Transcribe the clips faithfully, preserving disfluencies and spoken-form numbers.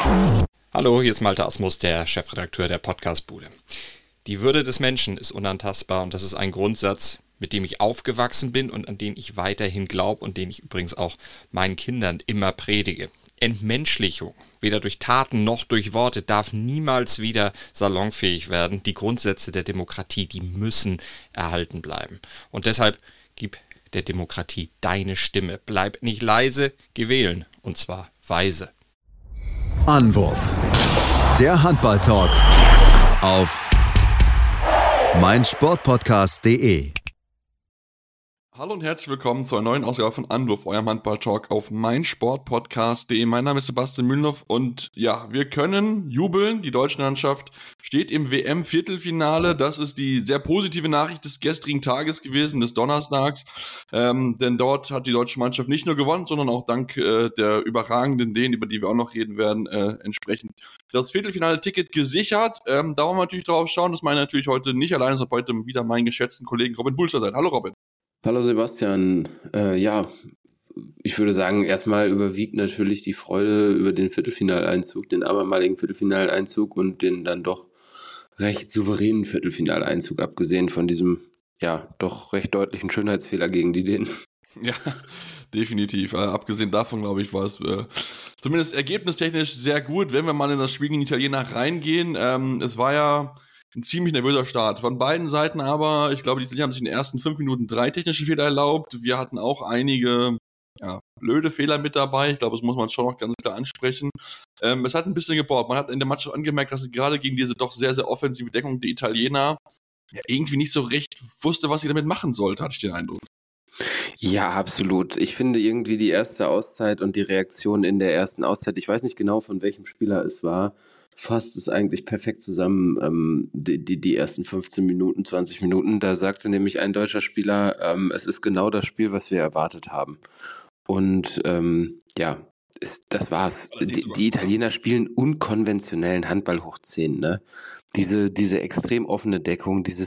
Hallo, hier ist Malte Asmus, der Chefredakteur der Podcastbude. Die Würde des Menschen ist unantastbar und das ist ein Grundsatz, mit dem ich aufgewachsen bin und an den ich weiterhin glaube und den ich übrigens auch meinen Kindern immer predige. Entmenschlichung, weder durch Taten noch durch Worte, darf niemals wieder salonfähig werden. Die Grundsätze der Demokratie, die müssen erhalten bleiben. Und deshalb gib der Demokratie deine Stimme. Bleib nicht leise, geh wählen. Und zwar weise. Anwurf. Der Handball-Talk auf meinsportpodcast punkt de. Hallo und herzlich willkommen zur neuen Ausgabe von Anwurf, eurem Handball-Talk auf meinsportpodcast punkt de. Mein Name ist Sebastian Mühlenhoff und ja, wir können jubeln. Die deutsche Mannschaft steht im W M-Viertelfinale. Das ist die sehr positive Nachricht des gestrigen Tages gewesen, des Donnerstags. Ähm, denn dort hat die deutsche Mannschaft nicht nur gewonnen, sondern auch dank äh, der überragenden Dänen, über die wir auch noch reden werden, äh, entsprechend das Viertelfinale-Ticket gesichert. Ähm, da wollen wir natürlich drauf schauen. Das meine ich natürlich heute nicht alleine, sondern heute wieder meinen geschätzten Kollegen Robin Bulzer seid. Hallo Robin. Hallo Sebastian, äh, ja, ich würde sagen, erstmal überwiegt natürlich die Freude über den Viertelfinaleinzug, den abermaligen Viertelfinaleinzug und den dann doch recht souveränen Viertelfinaleinzug, abgesehen von diesem, ja, doch recht deutlichen Schönheitsfehler gegen die Dänen. Ja, definitiv. Äh, abgesehen davon, glaube ich, war es äh, zumindest ergebnistechnisch sehr gut, wenn wir mal in das Spiel gegen Italiener reingehen. Ähm, es war ja ein ziemlich nervöser Start von beiden Seiten, aber ich glaube, die Italiener haben sich in den ersten fünf Minuten drei technische Fehler erlaubt. Wir hatten auch einige ja, blöde Fehler mit dabei. Ich glaube, das muss man schon noch ganz klar ansprechen. Ähm, es hat ein bisschen gebraucht. Man hat in der Mannschaft angemerkt, dass sie gerade gegen diese doch sehr, sehr offensive Deckung der Italiener ja, irgendwie nicht so recht wusste, was sie damit machen sollte, hatte ich den Eindruck. Ja, absolut. Ich finde irgendwie die erste Auszeit und die Reaktion in der ersten Auszeit, ich weiß nicht genau, von welchem Spieler es war, fasst es eigentlich perfekt zusammen, ähm, die, die, die ersten fünfzehn Minuten, zwanzig Minuten. Da sagte nämlich ein deutscher Spieler, ähm, es ist genau das Spiel, was wir erwartet haben. Und ähm, ja, ist, das war's. Die, die Italiener spielen unkonventionellen Handball hoch zehn, ne? Diese, diese extrem offene Deckung, dieses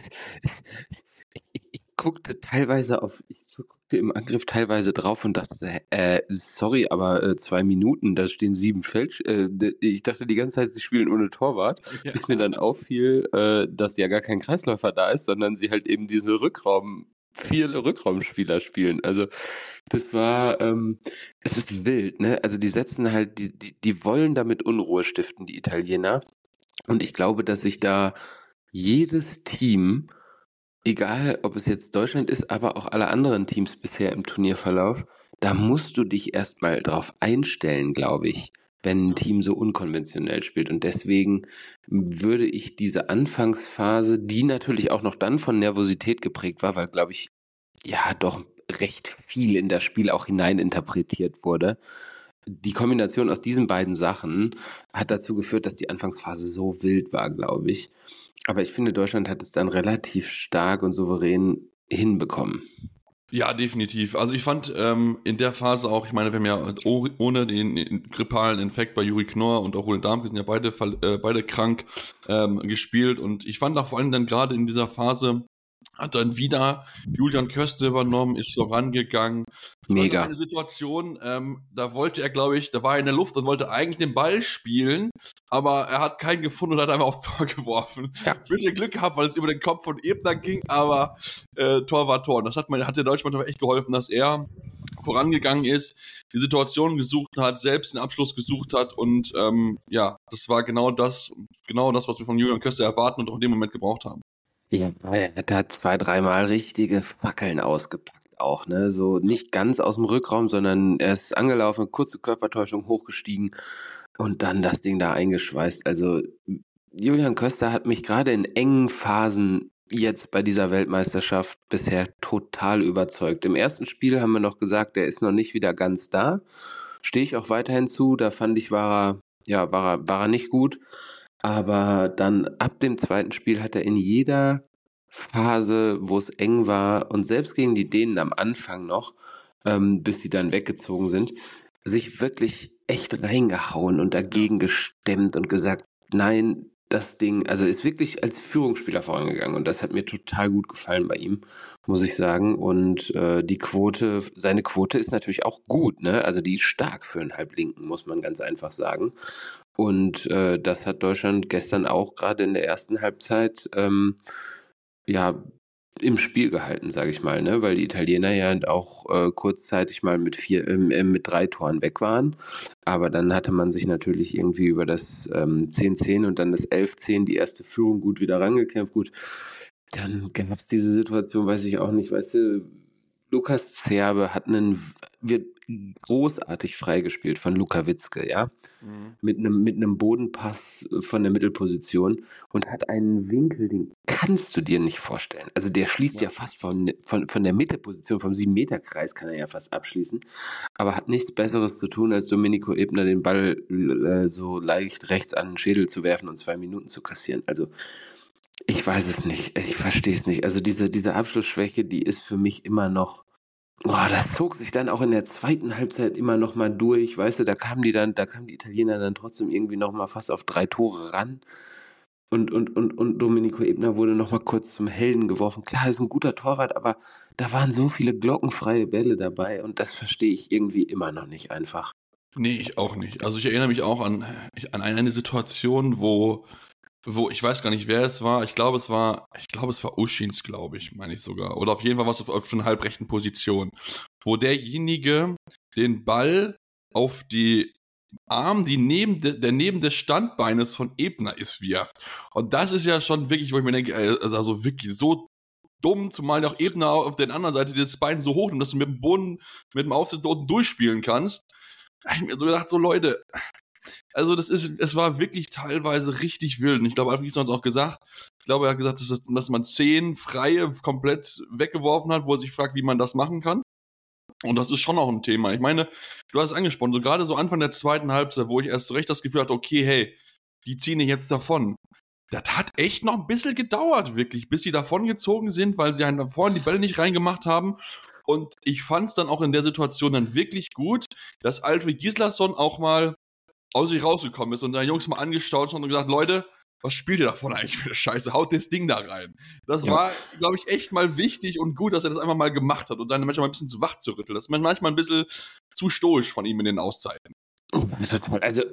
ich, ich, ich guckte teilweise auf, ich guckte im Angriff teilweise drauf und dachte, äh, sorry, aber äh, zwei Minuten, da stehen sieben Feld, äh, ich dachte die ganze Zeit, sie spielen ohne Torwart, ja. Bis mir dann auffiel, äh, dass ja gar kein Kreisläufer da ist, sondern sie halt eben diese Rückraum, viele Rückraumspieler spielen. Also das war, ähm, es ist wild, ne? Also die setzen halt, die, die, die wollen damit Unruhe stiften, die Italiener. Und ich glaube, dass sich da jedes Team, egal ob es jetzt Deutschland ist, aber auch alle anderen Teams bisher im Turnierverlauf, da musst du dich erstmal drauf einstellen, glaube ich, wenn ein Team so unkonventionell spielt. Und deswegen würde ich diese Anfangsphase, die natürlich auch noch dann von Nervosität geprägt war, weil, glaube ich, ja doch recht viel in das Spiel auch hineininterpretiert wurde. Die Kombination aus diesen beiden Sachen hat dazu geführt, dass die Anfangsphase so wild war, glaube ich. Aber ich finde, Deutschland hat es dann relativ stark und souverän hinbekommen. Ja, definitiv. Also ich fand ähm, in der Phase auch, ich meine, wir haben ja oh, ohne den, den grippalen Infekt bei Juri Knorr und auch Ole Darmke sind ja beide, äh, beide krank ähm, gespielt. Und ich fand auch vor allem dann gerade in dieser Phase, hat dann wieder Julian Köster übernommen, ist so rangegangen. Mega. Eine Situation, ähm, da wollte er, glaube ich, da war er in der Luft und wollte eigentlich den Ball spielen, aber er hat keinen gefunden und hat einfach aufs Tor geworfen. Ja. Ein bisschen Glück gehabt, weil es über den Kopf von Ebner ging, aber äh, Tor war Tor. Und das hat, man, hat der deutschen Mannschaft echt geholfen, dass er vorangegangen ist, die Situation gesucht hat, selbst den Abschluss gesucht hat und ähm, ja, das war genau das, genau das, was wir von Julian Köster erwarten und auch in dem Moment gebraucht haben. Ja, er hat da zwei, dreimal richtige Fackeln ausgepackt auch, ne? So nicht ganz aus dem Rückraum, sondern er ist angelaufen, kurze Körpertäuschung hochgestiegen und dann das Ding da eingeschweißt. Also Julian Köster hat mich gerade in engen Phasen jetzt bei dieser Weltmeisterschaft bisher total überzeugt. Im ersten Spiel haben wir noch gesagt, er ist noch nicht wieder ganz da. Stehe ich auch weiterhin zu, da fand ich, war er, ja, war er, war er nicht gut. Aber dann ab dem zweiten Spiel hat er in jeder Phase, wo es eng war und selbst gegen die Dänen am Anfang noch, ähm, bis sie dann weggezogen sind, sich wirklich echt reingehauen und dagegen gestemmt und gesagt, nein, das Ding, also ist wirklich als Führungsspieler vorangegangen und das hat mir total gut gefallen bei ihm, muss ich sagen. Und äh, die Quote, seine Quote ist natürlich auch gut, ne? Also die ist stark für einen Halblinken, muss man ganz einfach sagen. Und äh, das hat Deutschland gestern auch gerade in der ersten Halbzeit ähm, ja im Spiel gehalten, sage ich mal, ne? Weil die Italiener ja auch äh, kurzzeitig mal mit vier, äh, mit drei Toren weg waren. Aber dann hatte man sich natürlich irgendwie über das ähm, zehn zehn und dann das elf zehn die erste Führung gut wieder rangekämpft. Gut, dann gab es diese Situation, weiß ich auch nicht, weißt du, Lukas Zerbe hat einen, wird großartig freigespielt von Luka Witzke, ja, mhm. mit einem mit einem Bodenpass von der Mittelposition und hat einen Winkel, den kannst du dir nicht vorstellen. Also der schließt ja, ja fast von, von, von der Mittelposition, vom sieben Meter Kreis kann er ja fast abschließen, aber hat nichts Besseres zu tun, als Domenico Ebner den Ball äh, so leicht rechts an den Schädel zu werfen und zwei Minuten zu kassieren. Also ich weiß es nicht, ich verstehe es nicht. Also diese, diese Abschlussschwäche, die ist für mich immer noch, boah, das zog sich dann auch in der zweiten Halbzeit immer noch mal durch, weißt du, da kamen die dann, da kamen die Italiener dann trotzdem irgendwie noch mal fast auf drei Tore ran und, und, und, und Domenico Ebner wurde noch mal kurz zum Helden geworfen. Klar, ist ein guter Torwart, aber da waren so viele glockenfreie Bälle dabei und das verstehe ich irgendwie immer noch nicht einfach. Nee, ich auch nicht. Also ich erinnere mich auch an, an eine Situation, wo wo, ich weiß gar nicht, wer es war, ich glaube, es war, ich glaube, es war Uschins, glaube ich, meine ich sogar. Oder auf jeden Fall was auf, auf einer halbrechten Position. Wo derjenige den Ball auf die Arm, die neben de, der neben des Standbeines von Ebner ist, wirft. Und das ist ja schon wirklich, wo ich mir denke, also wirklich so dumm, zumal auch Ebner auf der anderen Seite das Bein so hoch nimmt, dass du mit dem Boden, mit dem Aufsatz unten durchspielen kannst. Da habe ich mir so gedacht, so Leute, also das ist, es war wirklich teilweise richtig wild. Und ich glaube, Alfred Giesmann hat es auch gesagt. Ich glaube, er hat gesagt, dass, dass man zehn Freie komplett weggeworfen hat, wo er sich fragt, wie man das machen kann. Und das ist schon auch ein Thema. Ich meine, du hast es angesprochen, so gerade so Anfang der zweiten Halbzeit, wo ich erst so recht das Gefühl hatte, okay, hey, die ziehen nicht jetzt davon. Das hat echt noch ein bisschen gedauert, wirklich, bis sie davon gezogen sind, weil sie einen vorhin die Bälle nicht reingemacht haben. Und ich fand es dann auch in der Situation dann wirklich gut, dass Alfred Gislason auch mal aus sich rausgekommen ist und seine Jungs mal angestaut und gesagt, Leute, was spielt ihr davon eigentlich für eine Scheiße? Haut das Ding da rein. Das ja. war, glaube ich, echt mal wichtig und gut, dass er das einfach mal gemacht hat und seine Mannschaft mal ein bisschen zu wach zu rütteln. Das ist manchmal ein bisschen zu stoisch von ihm in den Auszeiten. Also,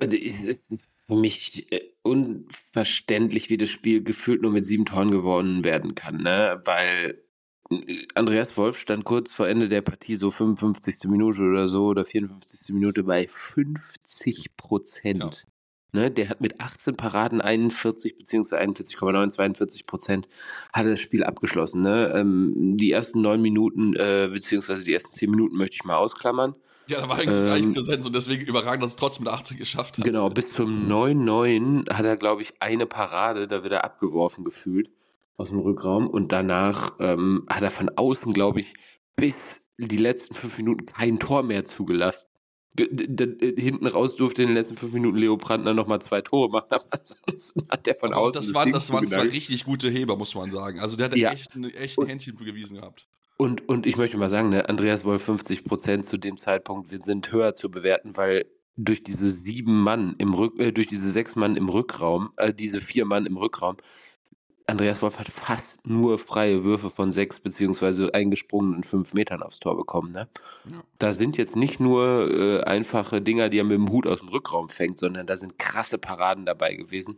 für mich unverständlich, wie das Spiel gefühlt nur mit sieben Toren gewonnen werden kann, ne? Weil Andreas Wolf stand kurz vor Ende der Partie, so fünfundfünfzigste Minute oder so, oder vierundfünfzigste Minute bei fünfzig Prozent. Ja. Ne, der hat mit achtzehn Paraden einundvierzig bzw. einundvierzig Komma neun, zweiundvierzig Prozent hat er das Spiel abgeschlossen. Ne? Ähm, die ersten neun Minuten, äh, beziehungsweise die ersten zehn Minuten möchte ich mal ausklammern. Ja, da war eigentlich ähm, gleich Präsenz und deswegen überragend, dass es trotzdem mit achtzehn geschafft hat. Genau, bis zum neun neun hat er, glaube ich, eine Parade, da wird er abgeworfen gefühlt aus dem Rückraum und danach ähm, hat er von außen, glaube ich, bis die letzten fünf Minuten kein Tor mehr zugelassen. D- d- d- hinten raus durfte in den letzten fünf Minuten Leo Brandner nochmal zwei Tore machen, aber ansonsten hat der von aber außen das, das waren, Ding das waren zwei zugedankt. richtig gute Heber, muss man sagen. Also der hat Ja. echt, echt ein Händchen für gewiesen gehabt. Und, und ich möchte mal sagen, ne, Andreas Wolf fünfzig Prozent zu dem Zeitpunkt, wir sind höher zu bewerten, weil durch diese sieben Mann im Rück, äh, durch diese sechs Mann im Rückraum, äh, diese vier Mann im Rückraum, Andreas Wolf hat fast nur freie Würfe von sechs beziehungsweise eingesprungenen fünf Metern aufs Tor bekommen. Ne? Ja. Da sind jetzt nicht nur äh, einfache Dinger, die er mit dem Hut aus dem Rückraum fängt, sondern da sind krasse Paraden dabei gewesen.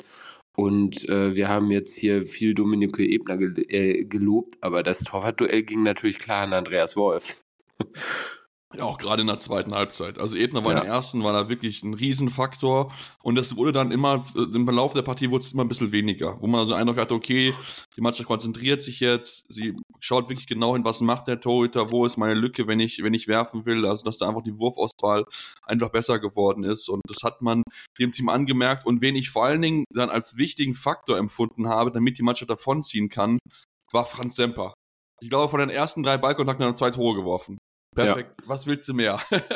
Und äh, wir haben jetzt hier viel Domenico Ebner gel- äh, gelobt, aber das Torwartduell ging natürlich klar an Andreas Wolf. Ja, auch gerade in der zweiten Halbzeit. Also Ebner war Ja. in der ersten, war da wirklich ein Riesenfaktor und das wurde dann immer, im Verlauf der Partie wurde es immer ein bisschen weniger, wo man so den Eindruck hatte, okay, die Mannschaft konzentriert sich jetzt, sie schaut wirklich genau hin, was macht der Torhüter, wo ist meine Lücke, wenn ich, wenn ich werfen will, also dass da einfach die Wurfauswahl einfach besser geworden ist und das hat man dem Team angemerkt und wen ich vor allen Dingen dann als wichtigen Faktor empfunden habe, damit die Mannschaft davonziehen kann, war Franz Semper. Ich glaube, von den ersten drei Ballkontakten hat er zwei Tore geworfen. Perfekt. Ja. Was willst du mehr?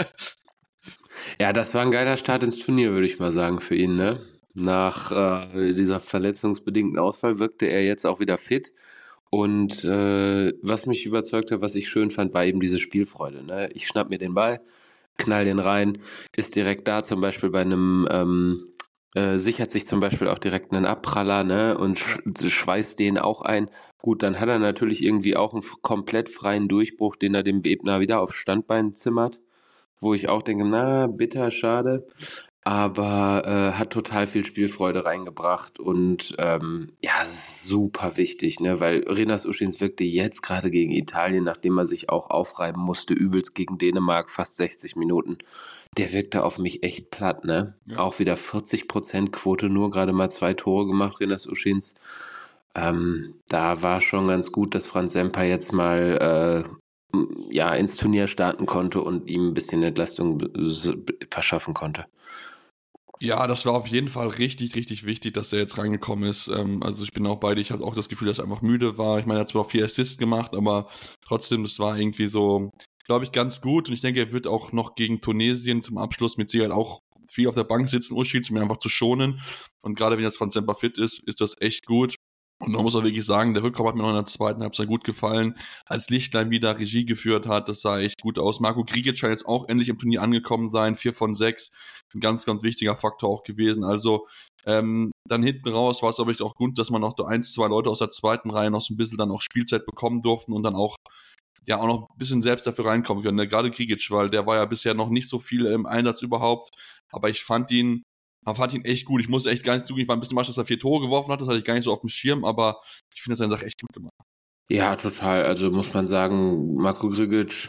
Ja, das war ein geiler Start ins Turnier, würde ich mal sagen, für ihn. Ne? Nach äh, dieser verletzungsbedingten Ausfall wirkte er jetzt auch wieder fit. Und äh, was mich überzeugt hat, was ich schön fand, war eben diese Spielfreude. Ne? Ich schnapp mir den Ball, knall den rein, ist direkt da, zum Beispiel bei einem ähm, äh, sichert sich zum Beispiel auch direkt einen Abpraller, ne, und sch schweißt den auch ein. Gut, dann hat er natürlich irgendwie auch einen komplett freien Durchbruch, den er dem Ebner wieder aufs Standbein zimmert, wo ich auch denke, na, bitter, schade. Aber äh, hat total viel Spielfreude reingebracht und ähm, ja, es ist super wichtig, ne, weil Renas Uschins wirkte jetzt gerade gegen Italien, nachdem er sich auch aufreiben musste, übelst gegen Dänemark, fast sechzig Minuten. Der wirkte auf mich echt platt, ne? Ja. Auch wieder vierzig Prozent Quote, nur gerade mal zwei Tore gemacht, Renas Uschins. Ähm, da war schon ganz gut, dass Franz Semper jetzt mal äh, ja, ins Turnier starten konnte und ihm ein bisschen Entlastung verschaffen konnte. Ja, das war auf jeden Fall richtig, richtig wichtig, dass er jetzt reingekommen ist. Ähm, also ich bin auch bei dir, ich hatte auch das Gefühl, dass er einfach müde war. Ich meine, er hat zwar auch vier Assists gemacht, aber trotzdem, das war irgendwie so, glaube ich, ganz gut. Und ich denke, er wird auch noch gegen Tunesien zum Abschluss mit Sicherheit auch viel auf der Bank sitzen, Uschins, um ihn einfach zu schonen. Und gerade wenn jetzt Franz Semper fit ist, ist das echt gut. Und man muss auch wirklich sagen, der Rückraum hat mir noch in der zweiten Halbzeit gut gefallen, als Lichtlein wieder Regie geführt hat, das sah echt gut aus. Marco Grigic scheint jetzt auch endlich im Turnier angekommen sein, vier von sechs, ein ganz, ganz wichtiger Faktor auch gewesen. Also ähm, dann hinten raus war es aber echt auch gut, dass man noch so eins, zwei Leute aus der zweiten Reihe noch so ein bisschen dann auch Spielzeit bekommen durften und dann auch ja auch noch ein bisschen selbst dafür reinkommen können. Ne? Gerade Grigic, weil der war ja bisher noch nicht so viel im Einsatz überhaupt, aber ich fand ihn Man fand ihn echt gut. Ich muss echt gar nicht zugeben, ich war ein bisschen überrascht, dass er vier Tore geworfen hat. Das hatte ich gar nicht so auf dem Schirm, aber ich finde seine Sache echt gut gemacht. Ja, total. Also muss man sagen, Marco Grigic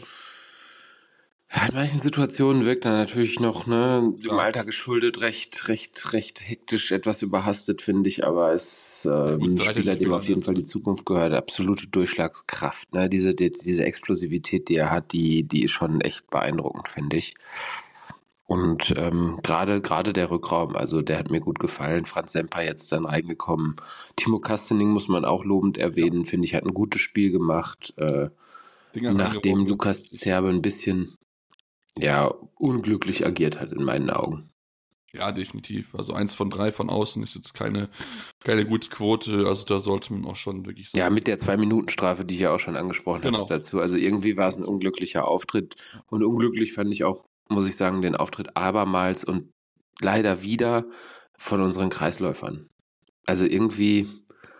ja, in manchen Situationen wirkt er natürlich noch, ne, dem ja. Alter geschuldet, recht, recht, recht hektisch, etwas überhastet, finde ich, aber ist äh, ja, ein Spieler, dem auf jeden Fall die Zukunft gehört. Absolute Durchschlagskraft, ne, diese, die, diese Explosivität, die er hat, die, die ist schon echt beeindruckend, finde ich. Und ähm, gerade gerade der Rückraum, also der hat mir gut gefallen. Franz Semper jetzt dann reingekommen. Timo Kastening muss man auch lobend erwähnen, ja. finde ich, hat ein gutes Spiel gemacht. Äh, nachdem Lukas Zerbe ein bisschen ja unglücklich agiert hat in meinen Augen. Ja, definitiv. Also eins von drei von außen ist jetzt keine, keine gute Quote. Also da sollte man auch schon wirklich sagen. Ja, mit der Zwei-Minuten-Strafe, die ich ja auch schon angesprochen genau. habe dazu. Also irgendwie war es ein unglücklicher Auftritt. Und unglücklich fand ich auch, muss ich sagen, den Auftritt abermals und leider wieder von unseren Kreisläufern. Also irgendwie,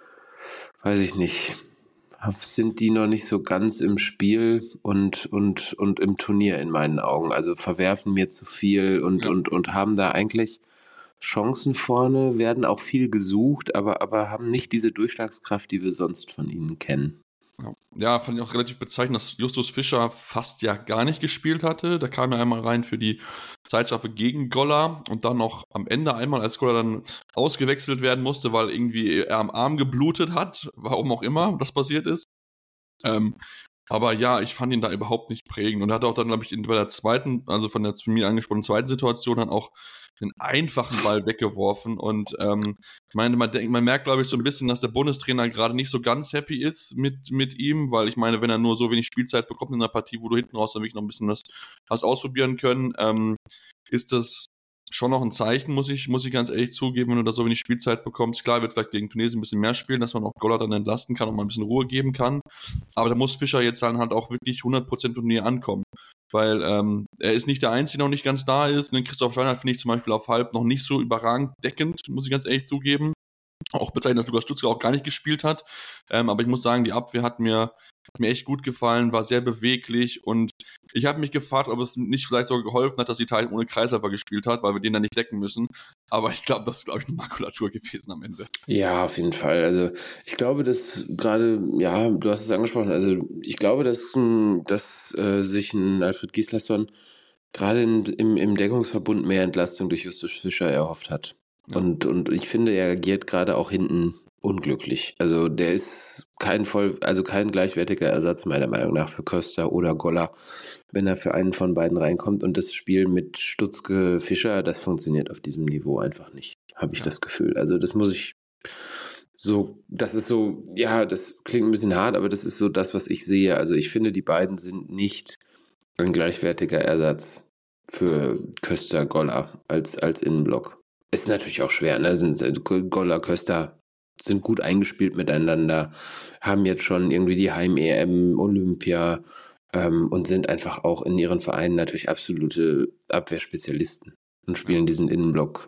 weiß ich nicht, sind die noch nicht so ganz im Spiel und, und, und im Turnier in meinen Augen. Also verwerfen mir zu viel und, ja. und, und haben da eigentlich Chancen vorne, werden auch viel gesucht, aber, aber haben nicht diese Durchschlagskraft, die wir sonst von ihnen kennen. Ja, fand ich auch relativ bezeichnend, dass Justus Fischer fast ja gar nicht gespielt hatte. Da kam er einmal rein für die Zeitstrafe gegen Goller und dann noch am Ende einmal, als Goller dann ausgewechselt werden musste, weil irgendwie er am Arm geblutet hat, warum auch immer das passiert ist. Ähm, aber ja, ich fand ihn da überhaupt nicht prägend und er hat auch dann, glaube ich, bei der zweiten, also von der von mir angesprochenen zweiten Situation dann auch den einfachen Ball weggeworfen und ähm, ich meine, man denkt, man merkt, glaube ich, so ein bisschen, dass der Bundestrainer gerade nicht so ganz happy ist mit, mit ihm, weil ich meine, wenn er nur so wenig Spielzeit bekommt in einer Partie, wo du hinten raus dann wirklich noch ein bisschen was hast ausprobieren können, ähm, ist das schon noch ein Zeichen, muss ich, muss ich ganz ehrlich zugeben, wenn du da so wenig Spielzeit bekommst. Klar, wird vielleicht gegen Tunesien ein bisschen mehr spielen, dass man auch Goller dann entlasten kann und mal ein bisschen Ruhe geben kann. Aber da muss Fischer jetzt dann halt auch wirklich hundert Prozent Turnier ankommen. Weil ähm, er ist nicht der Einzige, der noch nicht ganz da ist. Und den Christoph Steinhardt finde ich zum Beispiel auf halb noch nicht so überragend deckend, muss ich ganz ehrlich zugeben. Auch bezeichnet, dass Lukas Stutzka auch gar nicht gespielt hat. Ähm, aber ich muss sagen, die Abwehr hat mir, hat mir echt gut gefallen, war sehr beweglich und ich habe mich gefragt, ob es nicht vielleicht sogar geholfen hat, dass Italien ohne Kreisläufer gespielt hat, weil wir den dann nicht decken müssen. Aber ich glaube, das ist, glaube ich, eine Makulatur gewesen am Ende. Ja, auf jeden Fall. Also ich glaube, dass gerade, ja, du hast es angesprochen, also ich glaube, dass, dass äh, sich ein Alfred Gislason gerade in, im, im Deckungsverbund mehr Entlastung durch Justus Fischer erhofft hat. Ja. Und, und ich finde, er agiert gerade auch hinten unglücklich. Also der ist kein voll, also kein gleichwertiger Ersatz meiner Meinung nach für Köster oder Goller, wenn er für einen von beiden reinkommt. Und das Spiel mit Stutzke Fischer, das funktioniert auf diesem Niveau einfach nicht, habe ich ja. das Gefühl. Also das muss ich so, das ist so, ja, das klingt ein bisschen hart, aber das ist so das, was ich sehe. Also ich finde, die beiden sind nicht ein gleichwertiger Ersatz für Köster Goller als, als Innenblock. Ist natürlich auch schwer, ne? Sind, Goller, Köster sind gut eingespielt miteinander, haben jetzt schon irgendwie die Heim-E M, Olympia ähm, und sind einfach auch in ihren Vereinen natürlich absolute Abwehrspezialisten und spielen diesen Innenblock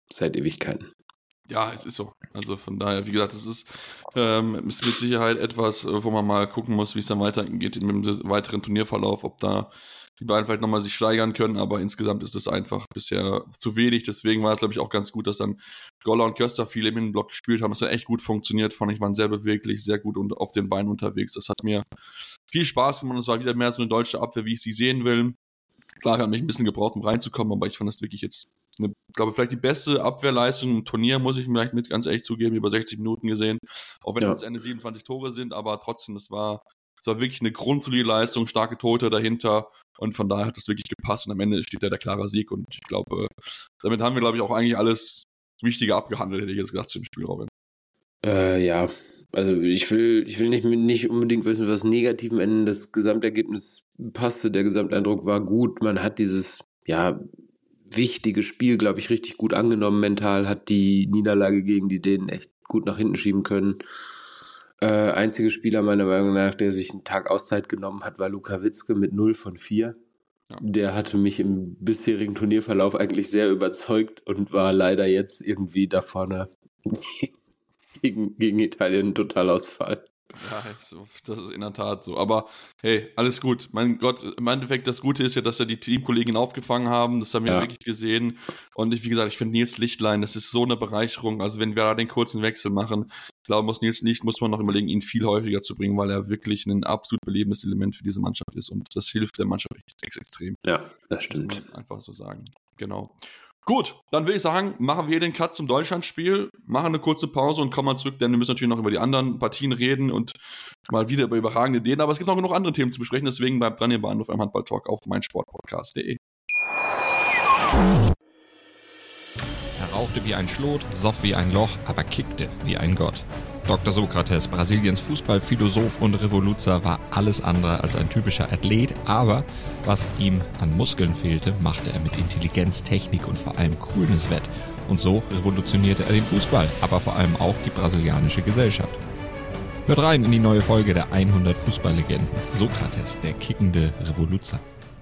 seit Ewigkeiten. Ja, es ist so. Also von daher, wie gesagt, es ist, ähm, ist mit Sicherheit etwas, wo man mal gucken muss, wie es dann weitergeht mit dem weiteren Turnierverlauf, ob da die beiden vielleicht nochmal sich steigern können, aber insgesamt ist es einfach bisher zu wenig. Deswegen war es, glaube ich, auch ganz gut, dass dann Goller und Köster viel im Innenblock gespielt haben. Das hat echt gut funktioniert, fand ich, waren sehr beweglich, sehr gut und auf den Beinen unterwegs. Das hat mir viel Spaß gemacht und es war wieder mehr so eine deutsche Abwehr, wie ich sie sehen will. Klar, hat mich ein bisschen gebraucht, um reinzukommen, aber ich fand das wirklich jetzt, eine, glaube vielleicht die beste Abwehrleistung im Turnier, muss ich vielleicht mit ganz ehrlich zugeben, über sechzig Minuten gesehen. Auch wenn Ja. es Ende siebenundzwanzig Tore sind, aber trotzdem, das war, das war wirklich eine grundsolide Leistung, starke Tote dahinter und von daher hat das wirklich gepasst und am Ende steht da der klare Sieg und ich glaube, damit haben wir, glaube ich, auch eigentlich alles Wichtige abgehandelt, hätte ich jetzt gesagt, zu dem Spiel, Robin. Äh, ja, also ich will, ich will nicht, nicht unbedingt wissen, was negativen Enden das Gesamtergebnis passte. Der Gesamteindruck war gut. Man hat dieses, ja, wichtige Spiel, glaube ich, richtig gut angenommen mental, hat die Niederlage gegen die Dänen echt gut nach hinten schieben können. Äh, einziger Spieler meiner Meinung nach, der sich einen Tag Auszeit genommen hat, war Luka Witzke mit null von vier. Ja. Der hatte mich im bisherigen Turnierverlauf eigentlich sehr überzeugt und war leider jetzt irgendwie da vorne gegen, gegen Italien ein Totalausfall. Ja, das ist in der Tat so. Aber hey, alles gut. Mein Gott, im Endeffekt, das Gute ist ja, dass ja die Teamkollegen aufgefangen haben. Das haben wir ja wirklich gesehen. Und ich, wie gesagt, ich finde Nils Lichtlein, das ist so eine Bereicherung. Also wenn wir da den kurzen Wechsel machen, ich glaube, muss Nils Licht, muss man noch überlegen, ihn viel häufiger zu bringen, weil er wirklich ein absolut belebendes Element für diese Mannschaft ist. Und das hilft der Mannschaft echt extrem. Ja, das stimmt. Muss man einfach so sagen. Genau. Gut, dann würde ich sagen, machen wir hier den Cut zum Deutschlandspiel, machen eine kurze Pause und kommen mal zurück, denn wir müssen natürlich noch über die anderen Partien reden und mal wieder über überragende Ideen, aber es gibt auch genug andere Themen zu besprechen, deswegen bleibt dran, ihr beiden auf einem Handball-Talk auf meinsportpodcast punkt de. Er rauchte wie ein Schlot, soff wie ein Loch, aber kickte wie ein Gott. Doktor Sokrates, Brasiliens Fußballphilosoph und Revoluzer, war alles andere als ein typischer Athlet, aber was ihm an Muskeln fehlte, machte er mit Intelligenz, Technik und vor allem Coolness wett. Und so revolutionierte er den Fußball, aber vor allem auch die brasilianische Gesellschaft. Hört rein in die neue Folge der hundert Fußballlegenden. Sokrates, der kickende Revoluzer.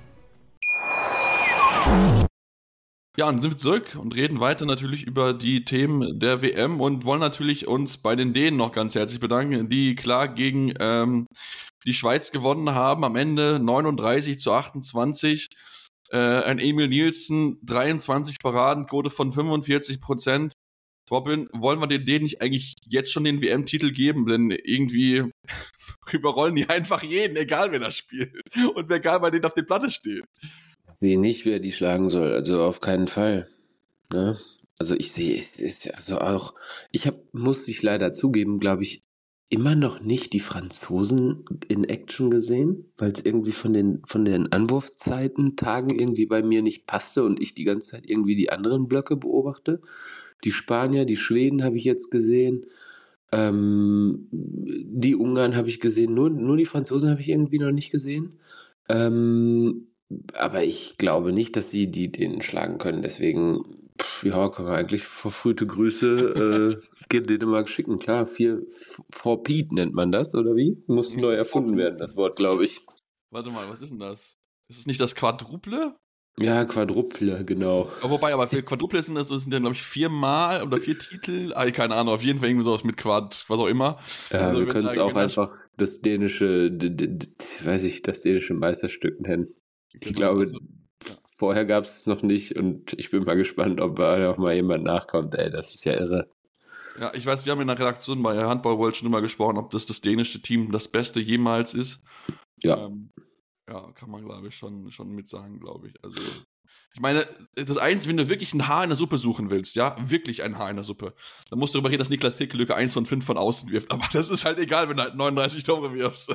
Ja, und dann sind wir zurück und reden weiter natürlich über die Themen der W M und wollen natürlich uns bei den Dänen noch ganz herzlich bedanken, die klar gegen ähm, die Schweiz gewonnen haben. Am Ende neununddreißig zu achtundzwanzig. Äh, ein Emil Nielsen, dreiundzwanzig Paradenquote von fünfundvierzig Prozent. Robin, wollen wir den Dänen nicht eigentlich jetzt schon den W M-Titel geben? Denn irgendwie überrollen die einfach jeden, egal wer das spielt. Und egal, bei denen auf der Platte steht. Ich sehe nicht, wer die schlagen soll, also auf keinen Fall. Ne? Also ich sehe, es ist also auch, ich habe, muss ich leider zugeben, glaube ich, immer noch nicht die Franzosen in Action gesehen, weil es irgendwie von den von den Anwurfzeiten, Tagen irgendwie bei mir nicht passte und ich die ganze Zeit irgendwie die anderen Blöcke beobachte. Die Spanier, die Schweden habe ich jetzt gesehen, ähm, die Ungarn habe ich gesehen, nur, nur die Franzosen habe ich irgendwie noch nicht gesehen. Ähm, Aber ich glaube nicht, dass sie die denen schlagen können. Deswegen, pff, ja, können wir eigentlich verfrühte Grüße äh, gegen Dänemark schicken. Klar, vier, for Pete nennt man das, oder wie? Muss neu erfunden werden, das Wort, glaube ich. Warte mal, was ist denn das? Ist es nicht das Quadruple? Ja, Quadruple, genau. Aber wobei, aber für Quadruple sind das, das sind dann, glaube ich, viermal oder vier Titel. Ah, keine Ahnung, auf jeden Fall irgendwie sowas mit Quad, was auch immer. Ja, also, wir können es auch genau, einfach das dänische, d- d- d- weiß ich, das dänische Meisterstück nennen. Ich genau, glaube, also, ja. vorher gab es es noch nicht und ich bin mal gespannt, ob da noch mal jemand nachkommt. Ey, das ist ja irre. Ja, ich weiß, wir haben in der Redaktion bei Handball World schon immer gesprochen, ob das das dänische Team das Beste jemals ist. Ja. Ähm, ja, kann man, glaube ich, schon, schon mit sagen, glaube ich. Also, ich meine, das Eins, wenn du wirklich ein Haar in der Suppe suchen willst, ja, wirklich ein Haar in der Suppe, dann musst du darüber reden, dass Niklas Tekelöke eins von fünf von außen wirft. Aber das ist halt egal, wenn du halt neununddreißig Tore wirfst.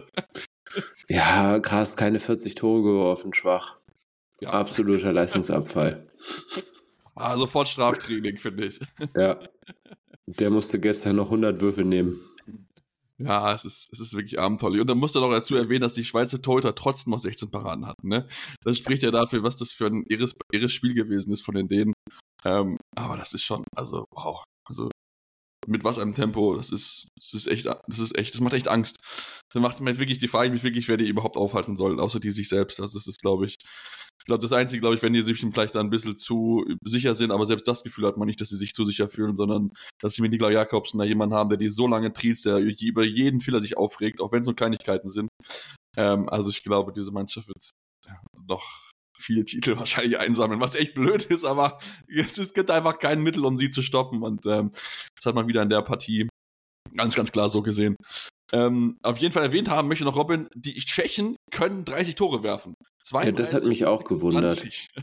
Ja, krass, keine vierzig Tore geworfen, schwach. Ja. Absoluter Leistungsabfall. Ah, sofort Straftraining, finde ich. Ja. Der musste gestern noch hundert Würfe nehmen. Ja, es ist, es ist wirklich abenteuerlich. Und dann musst du doch dazu erwähnen, dass die Schweizer Torhüter trotzdem noch sechzehn Paraden hatten, ne? Das spricht ja dafür, was das für ein irres, irres Spiel gewesen ist von den Dänen. Ähm, aber das ist schon, also, wow. Also, mit was einem Tempo, das ist, das ist echt, das ist echt, das macht echt Angst. Das macht mir wirklich, die frage ich mich wirklich, wer die überhaupt aufhalten soll, außer die sich selbst. Also, das ist, glaube ich, glaube, das Einzige, glaube ich, wenn die sich vielleicht da ein bisschen zu sicher sind, aber selbst das Gefühl hat man nicht, dass sie sich zu sicher fühlen, sondern dass sie mit Nikolai Jakobsen da jemanden haben, der die so lange triezt, der über jeden Fehler sich aufregt, auch wenn es nur Kleinigkeiten sind. Ähm, also ich glaube, diese Mannschaft wird ja, noch viele Titel wahrscheinlich einsammeln, was echt blöd ist, aber es, es gibt einfach kein Mittel, um sie zu stoppen und ähm, das hat man wieder in der Partie ganz, ganz klar so gesehen. Ähm, auf jeden Fall erwähnt haben möchte noch Robin, die Tschechen können dreißig Tore werfen. zweiunddreißig, ja, das hat mich auch gewundert.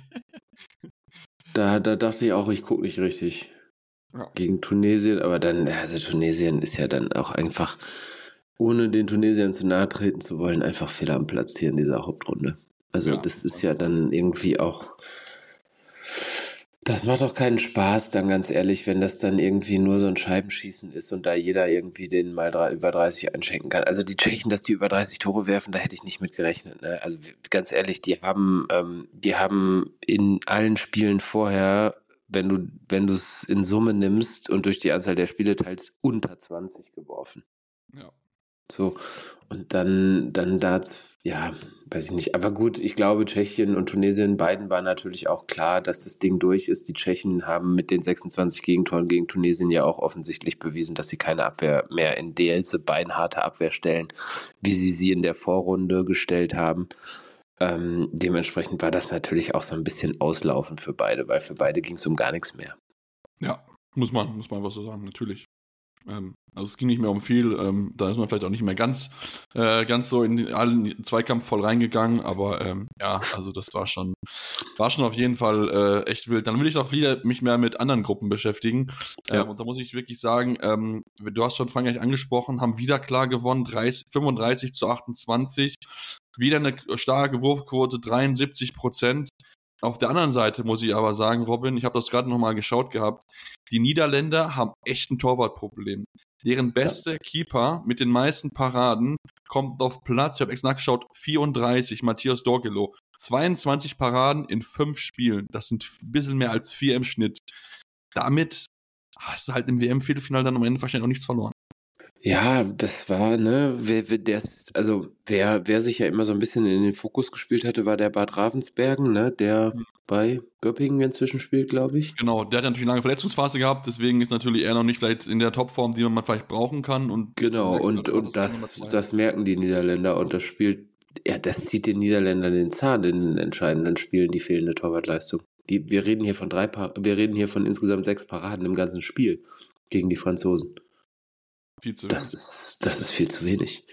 da, da dachte ich auch, ich gucke nicht richtig. Ja. Gegen Tunesien, aber dann, also Tunesien ist ja dann auch einfach, ohne den Tunesiern zu nahe treten zu wollen, einfach Fehler am Platz hier in dieser Hauptrunde. Also ja, das ist ja dann irgendwie auch, das macht doch keinen Spaß, dann ganz ehrlich, wenn das dann irgendwie nur so ein Scheibenschießen ist und da jeder irgendwie den mal drei, über dreißig einschenken kann. Also die Tschechen, dass die über dreißig Tore werfen, da hätte ich nicht mit gerechnet. Ne? Also ganz ehrlich, die haben, ähm, die haben in allen Spielen vorher, wenn du, wenn du es in Summe nimmst und durch die Anzahl der Spiele teilst, unter zwanzig geworfen. Ja. So, und dann, dann da, ja, weiß ich nicht, aber gut, ich glaube, Tschechien und Tunesien, beiden war natürlich auch klar, dass das Ding durch ist. Die Tschechen haben mit den sechsundzwanzig Gegentoren gegen Tunesien ja auch offensichtlich bewiesen, dass sie keine Abwehr mehr in diese beinharte Abwehr stellen, wie sie sie in der Vorrunde gestellt haben. Ähm, dementsprechend war das natürlich auch so ein bisschen auslaufend für beide, weil für beide ging es um gar nichts mehr. Ja, muss man, muss man was so sagen, natürlich. Ähm, also es ging nicht mehr um viel, ähm, da ist man vielleicht auch nicht mehr ganz, äh, ganz so in allen Zweikampf voll reingegangen, aber ähm, ja, also das war schon, war schon auf jeden Fall äh, echt wild. Dann will ich doch wieder mich mehr mit anderen Gruppen beschäftigen. Ja. Ähm, und da muss ich wirklich sagen, ähm, du hast schon Frankreich angesprochen, haben wieder klar gewonnen, dreißig, fünfunddreißig zu achtundzwanzig. Wieder eine starke Wurfquote, dreiundsiebzig Prozent. Auf der anderen Seite muss ich aber sagen, Robin, ich habe das gerade nochmal geschaut gehabt, die Niederländer haben echt ein Torwartproblem. Deren bester Keeper mit den meisten Paraden kommt auf Platz, ich habe extra nachgeschaut, vierunddreißig, Matthias Dorgelo. zweiundzwanzig Paraden in fünf Spielen. Das sind ein bisschen mehr als vier im Schnitt. Damit hast du halt im W M-Viertelfinale dann am Ende wahrscheinlich auch nichts verloren. Ja, das war, ne, wer, wer, der, also wer, wer sich ja immer so ein bisschen in den Fokus gespielt hatte, war der Bad Ravensbergen, ne, der mhm. bei Göppingen inzwischen spielt, glaube ich. Genau, der hat natürlich eine lange Verletzungsphase gehabt, deswegen ist natürlich er noch nicht vielleicht in der Topform, die man vielleicht brauchen kann. Und genau, und, und das, das, das merken die Niederländer und das spielt, ja, das zieht den Niederländern den Zahn in den entscheidenden Spielen, die fehlende Torwartleistung. Die, wir reden hier von drei, wir reden hier von insgesamt sechs Paraden im ganzen Spiel gegen die Franzosen. Viel zu das, ist, das ist viel zu wenig.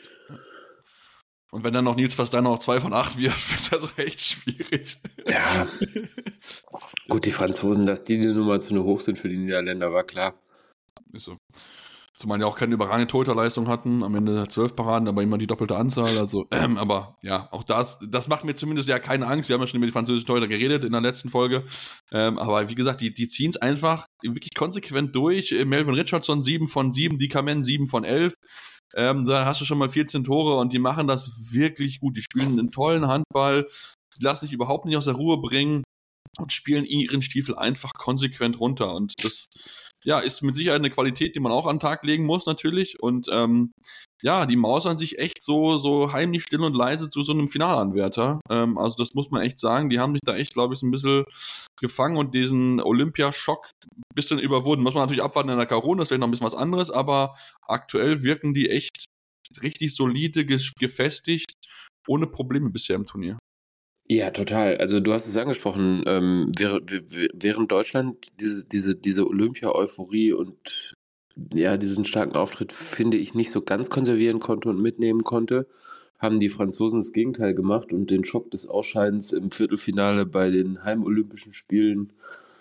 Und wenn dann noch Nils Versteiner noch zwei von acht wirft, wird das echt schwierig. Ja. Gut, die Franzosen, dass die die Nummer zu hoch sind für die Niederländer, war klar. Ist so. Zumal die auch keine überragende Torhüterleistung hatten. Am Ende zwölf Paraden, aber immer die doppelte Anzahl. Also, ähm, aber ja, auch das, das macht mir zumindest ja keine Angst. Wir haben ja schon über die französischen Torhüter geredet in der letzten Folge. Ähm, aber wie gesagt, die, die ziehen es einfach wirklich konsequent durch. Melvin Richardson sieben von sieben, die Kamen sieben von elf. Ähm, da hast du schon mal vierzehn Tore und die machen das wirklich gut. Die spielen einen tollen Handball, die lassen sich überhaupt nicht aus der Ruhe bringen und spielen ihren Stiefel einfach konsequent runter. Und das, ja, ist mit Sicherheit eine Qualität, die man auch an den Tag legen muss, natürlich. Und ähm, ja, die mausern sich echt so, so heimlich still und leise zu so einem Finalanwärter. Ähm, also das muss man echt sagen. Die haben sich da echt, glaube ich, ein bisschen gefangen und diesen Olympiaschock ein bisschen überwunden. Muss man natürlich abwarten in der Corona, das wäre noch ein bisschen was anderes, aber aktuell wirken die echt richtig solide, gefestigt, ohne Probleme bisher im Turnier. Ja, total. Also du hast es angesprochen, ähm, während Deutschland diese, diese, diese Olympia-Euphorie und ja, diesen starken Auftritt, finde ich, nicht so ganz konservieren konnte und mitnehmen konnte, haben die Franzosen das Gegenteil gemacht und den Schock des Ausscheidens im Viertelfinale bei den Heimolympischen Spielen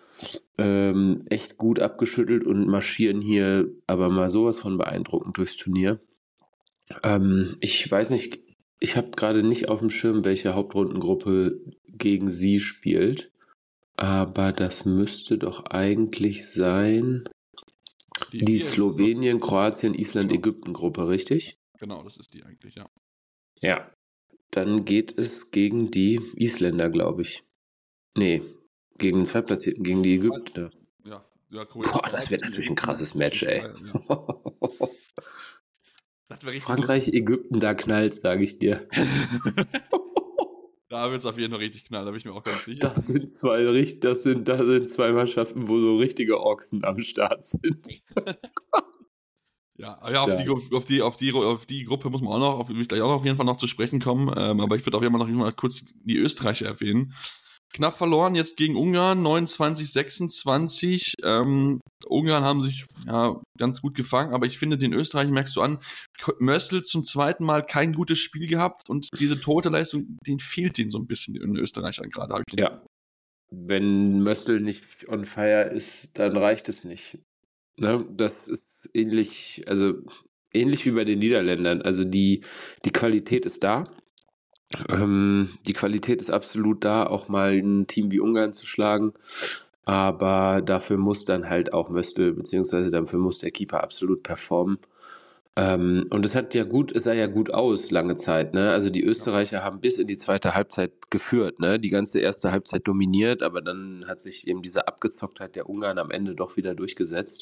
ähm, echt gut abgeschüttelt und marschieren hier aber mal sowas von beeindruckend durchs Turnier. Ähm, ich weiß nicht, ich habe gerade nicht auf dem Schirm, welche Hauptrundengruppe gegen sie spielt, aber das müsste doch eigentlich sein die, die Slowenien, Kroatien, Island, genau. Ägypten-Gruppe, richtig? Genau, das ist die eigentlich, ja. Ja, dann geht es gegen die Isländer, glaube ich. Nee, gegen den Zweitplatzierten, gegen die Ägypter. Ja, ja, cool. Boah, das wird natürlich ein krasses Match, ey. Ja. Frankreich, gut. Ägypten, da knallt, sage ich dir. Da wird es auf jeden Fall richtig knallen, da bin ich mir auch ganz sicher. Das sind zwei, richt- das sind, das sind zwei Mannschaften, wo so richtige Ochsen am Start sind. Ja, ja, auf, die, auf, die, auf, die, auf die Gruppe muss man auch noch, auf, will ich gleich auch noch auf jeden Fall noch zu sprechen kommen, ähm, aber ich würde auch immer noch mal kurz die Österreicher erwähnen. Knapp verloren jetzt gegen Ungarn, neunundzwanzig sechsundzwanzig. Ähm, Ungarn haben sich ja ganz gut gefangen, aber ich finde, den Österreichern merkst du an, Mössl zum zweiten Mal kein gutes Spiel gehabt und diese tote Leistung, den fehlt denen so ein bisschen den Österreichern gerade. Hab ich Ja, wenn Mössl nicht on fire ist, dann reicht es nicht. Ne? Das ist ähnlich, also ähnlich wie bei den Niederländern. Also die, die Qualität ist da. Ähm, die Qualität ist absolut da, auch mal ein Team wie Ungarn zu schlagen. Aber dafür muss dann halt auch Mössl, beziehungsweise dafür muss der Keeper absolut performen. Ähm, und es hat ja gut, es sah ja gut aus, lange Zeit, ne? Also die Österreicher haben bis in die zweite Halbzeit geführt, ne? Die ganze erste Halbzeit dominiert, aber dann hat sich eben diese Abgezocktheit der Ungarn am Ende doch wieder durchgesetzt.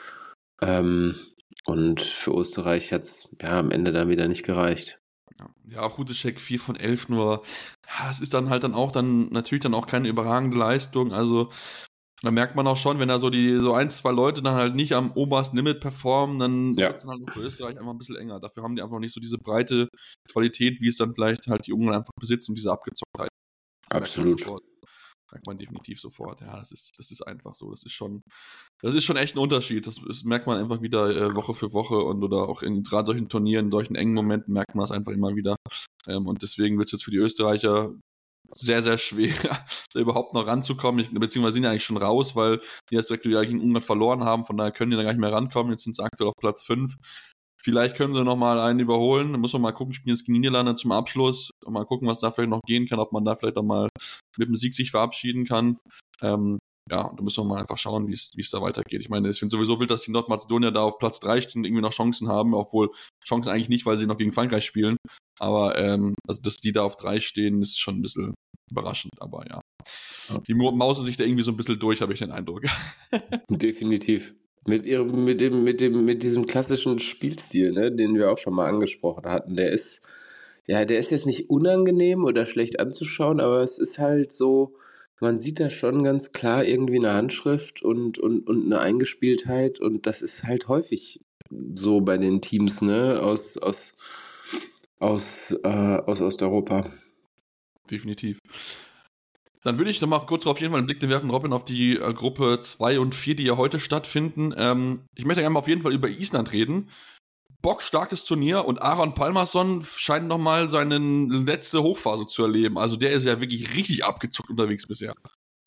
Ähm, und für Österreich hat es ja am Ende dann wieder nicht gereicht. Ja, auch Ruteschek vier von elf nur. Ja, es ist dann halt dann auch dann natürlich dann auch keine überragende Leistung. Also da merkt man auch schon, wenn da so die so ein, zwei Leute dann halt nicht am obersten Limit performen, dann Ja. wird es dann halt für Österreich einfach ein bisschen enger. Dafür haben die einfach nicht so diese breite Qualität, wie es dann vielleicht halt die Ungarn einfach besitzen und diese Abgezocktheit. Absolut. Merkt man, merkt man definitiv sofort. Ja, das ist, das ist einfach so. Das ist schon, das ist schon echt ein Unterschied. Das, das merkt man einfach wieder äh, Woche für Woche und oder auch in gerade solchen Turnieren, in solchen engen Momenten merkt man das einfach immer wieder. Ähm, und deswegen wird es jetzt für die Österreicher sehr, sehr schwer, da überhaupt noch ranzukommen. Ich, beziehungsweise sind ja eigentlich schon raus, weil die erst direkt in Ungarn verloren haben. Von daher können die da gar nicht mehr rankommen. Jetzt sind sie aktuell auf Platz fünf. Vielleicht können sie noch mal einen überholen. Da muss man mal gucken, spielen jetzt gegen Niederlande zum Abschluss. Und mal gucken, was da vielleicht noch gehen kann, ob man da vielleicht auch mal mit dem Sieg sich verabschieden kann. Ähm, ja, da müssen wir mal einfach schauen, wie es wie es da weitergeht. Ich meine, ich finde sowieso wild, dass die Nordmazedonier da auf Platz drei stehen und irgendwie noch Chancen haben, obwohl Chancen eigentlich nicht, weil sie noch gegen Frankreich spielen. Aber ähm, also dass die da auf drei stehen, ist schon ein bisschen überraschend. Aber ja, die mausen sich da irgendwie so ein bisschen durch, habe ich den Eindruck. Definitiv. Mit ihrem, mit dem, mit dem, mit diesem klassischen Spielstil, ne, den wir auch schon mal angesprochen hatten. Der ist, ja, der ist jetzt nicht unangenehm oder schlecht anzuschauen, aber es ist halt so, man sieht da schon ganz klar irgendwie eine Handschrift und, und, und eine Eingespieltheit und das ist halt häufig so bei den Teams, ne, aus, aus, aus, äh, aus Osteuropa. Definitiv. Dann würde ich noch mal kurz auf jeden Fall einen Blick werfen, Robin, auf die äh, Gruppe zwei und vier, die ja heute stattfinden. Ähm, ich möchte gerne mal auf jeden Fall über Island reden. Bockstarkes Turnier und Aron Pálmarsson scheint noch mal seine letzte Hochphase zu erleben. Also der ist ja wirklich richtig abgezuckt unterwegs bisher.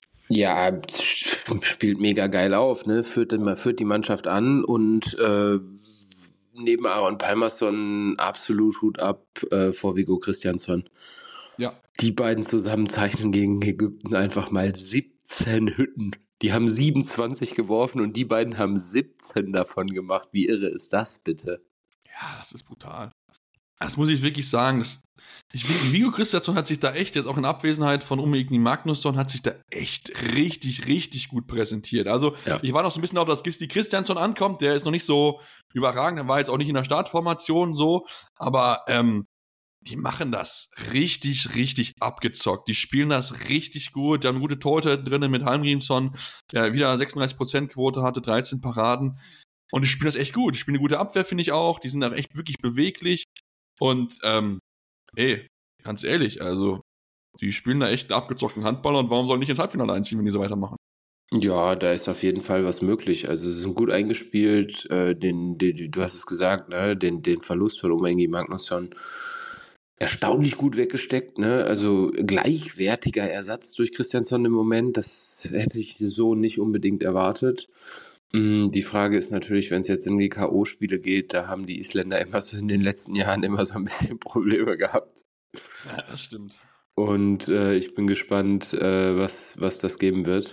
Ja, spielt mega geil auf, ne? Führt, führt die Mannschaft an und äh, neben Aron Pálmarsson absolut Hut ab äh, vor Viggo Kristjánsson. Ja. Die beiden zusammen zeichnen gegen Ägypten einfach mal siebzehn Hütten. Die haben siebenundzwanzig geworfen und die beiden haben siebzehn davon gemacht. Wie irre ist das bitte? Ja, das ist brutal. Das muss ich wirklich sagen. Das, ich finde, Viggo Kristjánsson hat sich da echt, jetzt auch in Abwesenheit von Ole Gunnar Magnusson, hat sich da echt richtig, richtig gut präsentiert. Also, ja. Ich war noch so ein bisschen darauf, dass Gisti Kristjánsson ankommt. Der ist noch nicht so überragend. Der war jetzt auch nicht in der Startformation so. Aber, ähm, die machen das richtig, richtig abgezockt. Die spielen das richtig gut. Die haben gute Torhüter drin mit Halmgrímsson, der wieder sechsunddreißig Prozent Quote hatte, dreizehn Paraden. Und die spielen das echt gut. Die spielen eine gute Abwehr, finde ich auch. Die sind da echt wirklich beweglich. Und, ähm, ey, ganz ehrlich, also, die spielen da echt einen abgezockten Handball und warum sollen die nicht ins Halbfinale einziehen, wenn die so weitermachen? Ja, da ist auf jeden Fall was möglich. Also, sie sind gut eingespielt. Äh, den, den, du hast es gesagt, ne, den, den Verlust von Ole Gunnar Magnusson erstaunlich gut weggesteckt, ne? Also gleichwertiger Ersatz durch Kristjánsson im Moment. Das hätte ich so nicht unbedingt erwartet. Die Frage ist natürlich, wenn es jetzt in die K O-Spiele geht, da haben die Isländer immer so in den letzten Jahren immer so ein bisschen Probleme gehabt. Ja, das stimmt. Und äh, ich bin gespannt, äh, was, was das geben wird.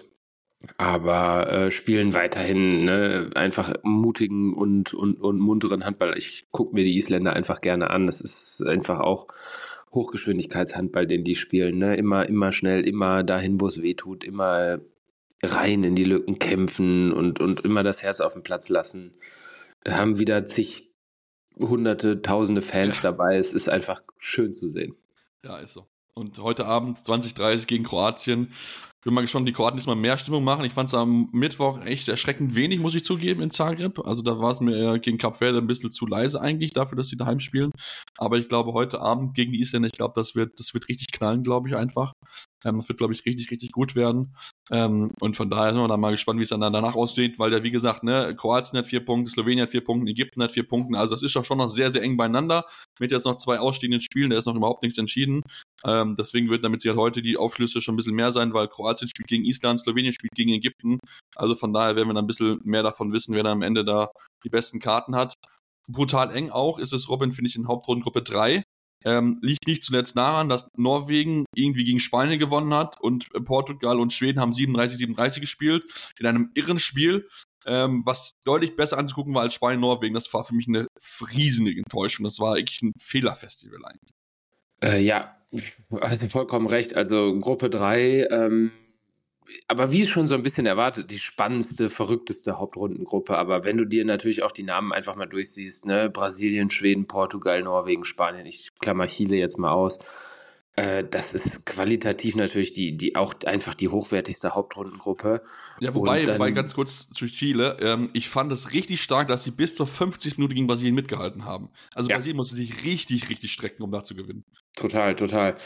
Aber äh, spielen weiterhin ne, einfach mutigen und, und, und munteren Handball. Ich gucke mir die Isländer einfach gerne an. Das ist einfach auch Hochgeschwindigkeitshandball, den die spielen. Ne? Immer, immer schnell, immer dahin, wo es weh tut, immer rein in die Lücken kämpfen und, und immer das Herz auf den Platz lassen. Wir haben wieder zig hunderte, tausende Fans ja. dabei. Es ist einfach schön zu sehen. Ja, ist so. Und heute Abend zwanzig dreißig gegen Kroatien. Ich bin mal gespannt, ob die Kroaten diesmal mehr Stimmung machen. Ich fand es am Mittwoch echt erschreckend wenig, muss ich zugeben, in Zagreb. Also da war es mir gegen Kap Verde ein bisschen zu leise eigentlich dafür, dass sie daheim spielen. Aber ich glaube, heute Abend gegen die Isländer, ich glaube, das wird, das wird richtig knallen, glaube ich einfach. Ähm, das wird, glaube ich, richtig, richtig gut werden. Ähm, und von daher sind wir dann mal gespannt, wie es dann danach aussieht, weil ja, wie gesagt, ne, Kroatien hat vier Punkte, Slowenien hat vier Punkte, Ägypten hat vier Punkte. Also das ist ja schon noch sehr, sehr eng beieinander. Mit jetzt noch zwei ausstehenden Spielen, da ist noch überhaupt nichts entschieden. Ähm, deswegen wird damit sicher heute die Aufschlüsse schon ein bisschen mehr sein, weil Kroatien spielt gegen Island, Slowenien spielt gegen Ägypten. Also von daher werden wir dann ein bisschen mehr davon wissen, wer da am Ende da die besten Karten hat. Brutal eng auch ist es, Robin, finde ich, in Hauptrundengruppe drei. Ähm, liegt nicht zuletzt daran, dass Norwegen irgendwie gegen Spanien gewonnen hat und Portugal und Schweden haben siebenunddreißig siebenunddreißig gespielt. In einem irren Spiel, ähm, was deutlich besser anzugucken war als Spanien-Norwegen. Das war für mich eine riesige Enttäuschung. Das war eigentlich ein Fehlerfestival eigentlich. Äh, ja, hast du vollkommen recht. Also Gruppe drei, ähm, aber wie schon so ein bisschen erwartet, die spannendste, verrückteste Hauptrundengruppe. Aber wenn du dir natürlich auch die Namen einfach mal durchsiehst, ne, Brasilien, Schweden, Portugal, Norwegen, Spanien, ich klammer Chile jetzt mal aus, äh, das ist qualitativ natürlich die, die auch einfach die hochwertigste Hauptrundengruppe. Ja, wobei, Und dann, wobei ganz kurz zu Chile, ähm, ich fand es richtig stark, dass sie bis zur fünfzig Minuten gegen Brasilien mitgehalten haben. Also Ja. Brasilien musste sich richtig, richtig strecken, um da zu gewinnen. Total, total.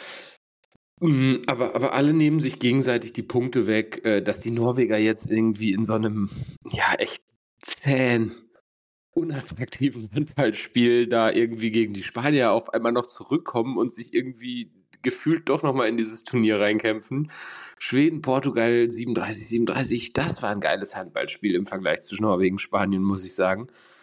Mm, Aber, aber alle nehmen sich gegenseitig die Punkte weg, äh, dass die Norweger jetzt irgendwie in so einem, ja, echt zähen, unattraktiven Handballspiel da irgendwie gegen die Spanier auf einmal noch zurückkommen und sich irgendwie gefühlt doch nochmal in dieses Turnier reinkämpfen. Schweden, Portugal siebenunddreißig siebenunddreißig, das war ein geiles Handballspiel im Vergleich zu Norwegen, Spanien, muss ich sagen.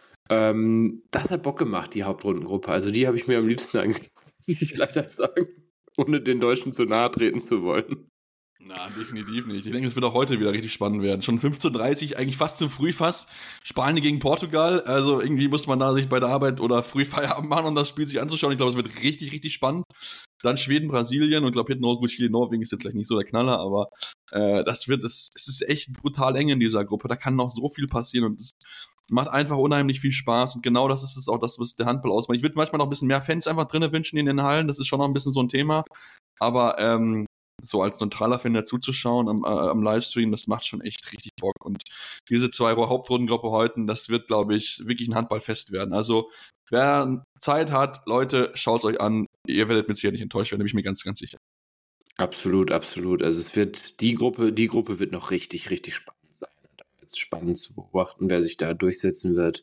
Ähm, das hat Bock gemacht, die Hauptrundengruppe. Also die habe ich mir am liebsten angeguckt, muss ich leider sagen, ohne den Deutschen zu nahe treten zu wollen. Na, definitiv nicht. Ich denke, es wird auch heute wieder richtig spannend werden. Schon fünfzehn Uhr dreißig, eigentlich fast zu früh fast. Spanien gegen Portugal. Also irgendwie muss man da sich bei der Arbeit oder früh Feierabend machen, um das Spiel sich anzuschauen. Ich glaube, es wird richtig, richtig spannend. Dann Schweden, Brasilien und ich glaube, hinten raus gut Chile, Norwegen ist jetzt vielleicht nicht so der Knaller, aber äh, das wird, es ist echt brutal eng in dieser Gruppe. Da kann noch so viel passieren und es macht einfach unheimlich viel Spaß und genau das ist es auch das, was der Handball ausmacht. Ich würde manchmal noch ein bisschen mehr Fans einfach drinnen wünschen in den Hallen. Das ist schon noch ein bisschen so ein Thema. Aber ähm, so als neutraler Fan dazuzuschauen am, äh, am Livestream, das macht schon echt richtig Bock. Und diese zwei Hauptrundengruppe heute, das wird, glaube ich, wirklich ein Handballfest werden. Also, wer Zeit hat, Leute, schaut es euch an. Ihr werdet mit Sicherheit nicht enttäuscht werden, da bin ich mir ganz, ganz sicher. Absolut, absolut. Also es wird, die Gruppe, die Gruppe wird noch richtig, richtig spannend sein. Da wird es spannend zu beobachten, wer sich da durchsetzen wird.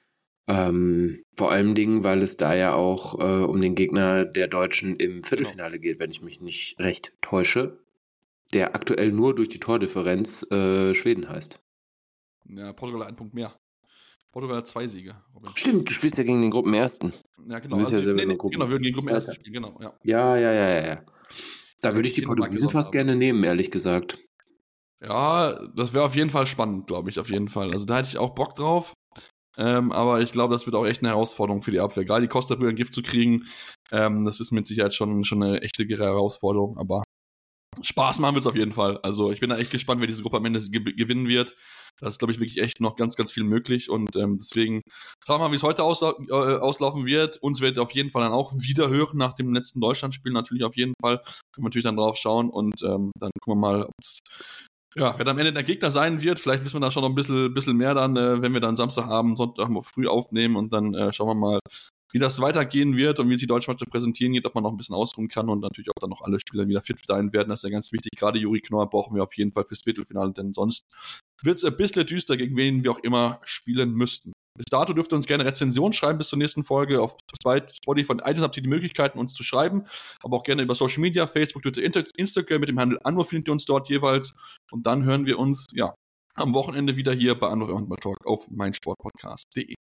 Ähm, vor allen Dingen, weil es da ja auch äh, um den Gegner der Deutschen im Viertelfinale geht, wenn ich mich nicht recht täusche, der aktuell nur durch die Tordifferenz äh, Schweden heißt. Ja, Portugal hat einen Punkt mehr. Portugal hat zwei Siege. Robin. Stimmt, du spielst ja gegen den Gruppenersten. Ja, genau. Du bist Also, ja selber nee, nee, nur Gruppen- genau, wir würden gegen Gruppenersten Zweiter. spielen, genau. Ja. Ja, ja, ja, ja, ja. Da würde ich die Jeden Tag Portugiesen gesagt fast haben. gerne nehmen, ehrlich gesagt. Ja, das wäre auf jeden Fall spannend, glaube ich, auf jeden Fall. Also da hätte ich auch Bock drauf. Ähm, aber ich glaube, das wird auch echt eine Herausforderung für die Abwehr. Gerade die Costa-Brüder in Gift zu kriegen, ähm, das ist mit Sicherheit schon, schon eine echte Herausforderung. Aber Spaß machen wird es auf jeden Fall. Also ich bin da echt gespannt, wer diese Gruppe am Ende ge- gewinnen wird. Das ist, glaube ich, wirklich echt noch ganz, ganz viel möglich. Und ähm, deswegen schauen wir mal, wie es heute ausla- äh, auslaufen wird. Uns werdet ihr auf jeden Fall dann auch wieder hören nach dem letzten Deutschlandspiel. Natürlich auf jeden Fall. Können wir natürlich dann drauf schauen. Und ähm, dann gucken wir mal, ob es ja, wer dann am Ende der Gegner sein wird, vielleicht wissen wir da schon noch ein bisschen, bisschen mehr dann, äh, wenn wir dann Samstagabend, Sonntag früh aufnehmen und dann äh, schauen wir mal, wie das weitergehen wird und wie sich die deutsche Mannschaft präsentieren geht, ob man noch ein bisschen ausruhen kann und natürlich auch dann noch alle Spieler wieder fit sein werden. Das ist ja ganz wichtig. Gerade Juri Knorr brauchen wir auf jeden Fall fürs Viertelfinale, denn sonst wird es ein bisschen düster, gegen wen wir auch immer spielen müssten. Bis dato dürft ihr uns gerne Rezensionen schreiben bis zur nächsten Folge. Auf Spotify von iTunes habt ihr die Möglichkeiten, uns zu schreiben. Aber auch gerne über Social Media, Facebook, Twitter, Instagram mit dem Handel Anwurf findet ihr uns dort jeweils. Und dann hören wir uns ja am Wochenende wieder hier bei Anwurf Handball Talk auf meinsportpodcast punkt de.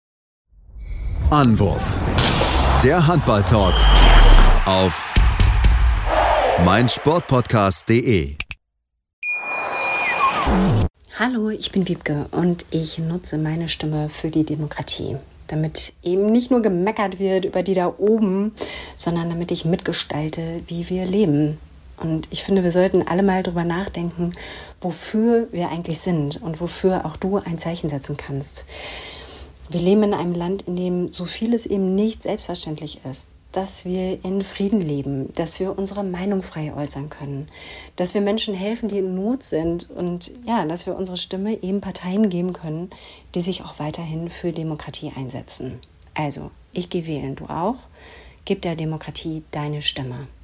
Anwurf. Der Handball-Talk auf meinsportpodcast punkt de. Hallo, ich bin Wiebke und ich nutze meine Stimme für die Demokratie, damit eben nicht nur gemeckert wird über die da oben, sondern damit ich mitgestalte, wie wir leben. Und ich finde, wir sollten alle mal drüber nachdenken, wofür wir eigentlich sind und wofür auch du ein Zeichen setzen kannst. Wir leben in einem Land, in dem so vieles eben nicht selbstverständlich ist. dass wir in Frieden leben, dass wir unsere Meinung frei äußern können, dass wir Menschen helfen, die in Not sind und ja, dass wir unsere Stimme eben Parteien geben können, die sich auch weiterhin für Demokratie einsetzen. Also, ich gehe wählen, du auch. Gib der Demokratie deine Stimme.